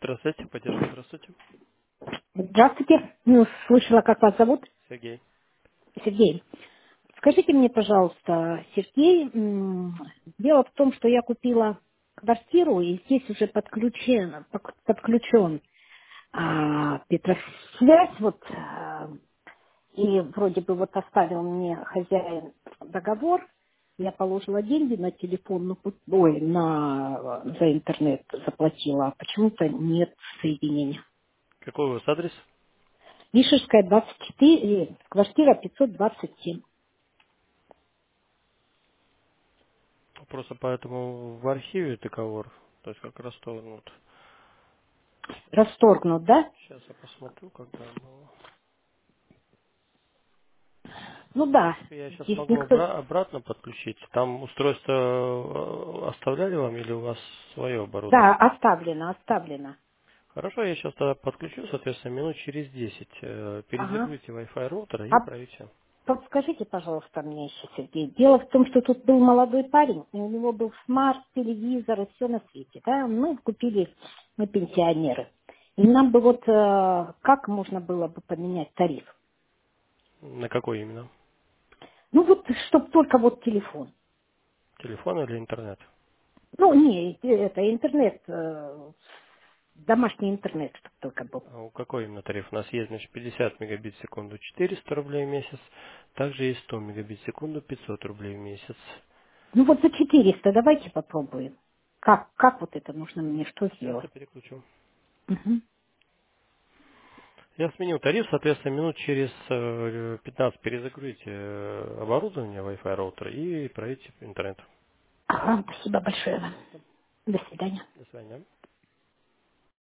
Здравствуйте, поддержка, здравствуйте. Здравствуйте. Ну, слышала, как вас зовут? Сергей. Сергей. Скажите мне, пожалуйста, Сергей, дело в том, что я купила квартиру, и здесь уже подключен Петросвязь, вот, и вроде бы вот оставил мне хозяин договор, я положила деньги на телефон, за интернет заплатила, а почему-то нет соединения. Какой у вас адрес? Вишерская, 24, квартира 527. Просто поэтому в архиве договор, то есть как расторгнут. Расторгнут, да? Сейчас я посмотрю, когда было. Ну В да, принципе, я сейчас здесь могу никто... обратно подключить. Там устройство оставляли вам или у вас свое Да, оборудование? оставлено, оставлено. Хорошо, я сейчас тогда подключу, соответственно, минут через 10. Ага. Перезагрузите Wi-Fi роутера и А проверьте. подскажите, пожалуйста, мне еще, Сергей. Дело в том, что тут был молодой парень, и у него был смарт, телевизор и все на свете. Да? Мы купили, мы пенсионеры. И нам бы вот, как можно было бы поменять тариф? На какой именно? Ну вот, чтобы только вот телефон. Телефон или интернет? Ну, не, это интернет, домашний интернет, чтобы только был. А у какой именно тариф? У нас есть, значит, 50 мегабит в секунду 400 рублей в месяц. Также есть 100 мегабит в секунду 500 рублей в месяц. Ну вот за 400 давайте попробуем. Как вот это нужно мне, что Сейчас я сделать? переключу. Мгм. Я сменил тариф, соответственно, минут через 15 перезагрузите оборудование Wi-Fi роутера и проверьте интернет. Ага, спасибо большое вам. Пожалуйста. До свидания. До свидания.